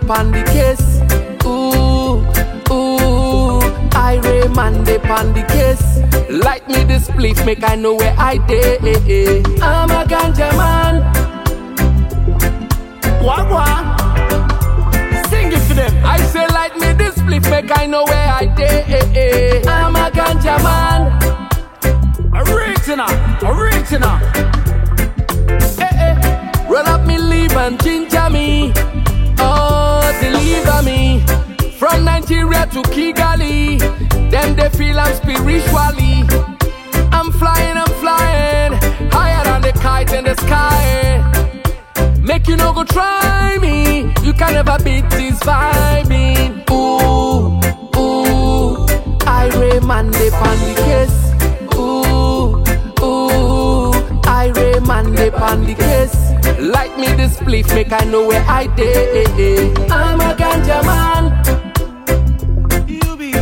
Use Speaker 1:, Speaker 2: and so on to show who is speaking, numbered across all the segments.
Speaker 1: pan the case. Ooh, ooh, Irie man dey pan the case. Light me this spliff, make I know where I dey. I'm a ganja man. Wagwan. Sing it to them. I say light me this spliff, make I know where I dey. I'm a ganja man.
Speaker 2: Original.
Speaker 1: Roll up me leaf and ginger me. Oh, deliver me. From Nigeria to Kigali, them they feel I'm spiritually. I'm flying, higher than the kite in the sky. Make you no go try me, you can never beat this vibing. Ooh, ooh, Irie man dey pan the case. Ooh, ooh, Irie man dey pan the case. Light me this spliff, make I know where I dey. I'm a ganja man.
Speaker 2: You be.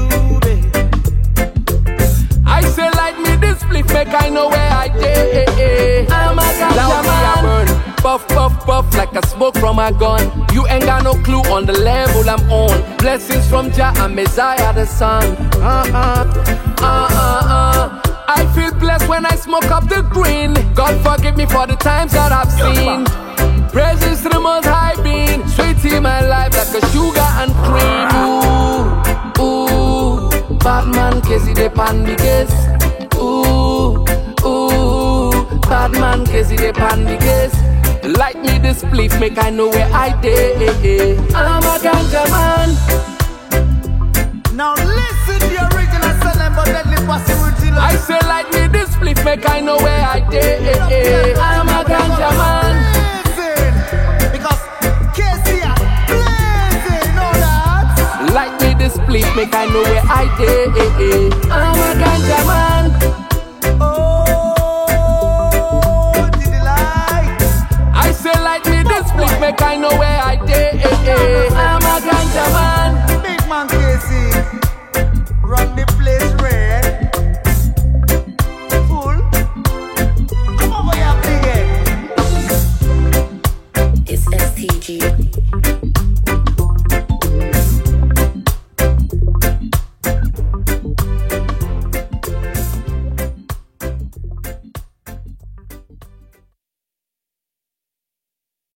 Speaker 1: I say light me this spliff, make I know where I dey. I'm a ganja man. Burn, puff like a smoke from a gun. You ain't got no clue on the level I'm on. Blessings from Jah and Messiah the Son. I feel blessed when I smoke up the green. God forgive me for the times that I've seen. Praises to the most high being. Sweet in my life like a sugar and cream. Ooh, ooh, Batman Casey dey pan the case. Ooh, ooh, Batman Casey dey pan the case. Light me this spliff, make I know where I dey. I'm a ganja man.
Speaker 2: Now listen to the original Salem, but deadly possibility.
Speaker 1: I say light me this spliff, make I know where I dey. I'm a ganja man.
Speaker 2: Blazing, because Casey are blazing, know that?
Speaker 1: Light me this spliff, make I know where I dey. I'm a ganja man.
Speaker 2: Oh, did you like?
Speaker 1: I say light me this spliff, make I know where I dey. I'm a ganja man.
Speaker 2: Big man Casey, run the place red. Full. Come over here, big head.
Speaker 3: It's STG.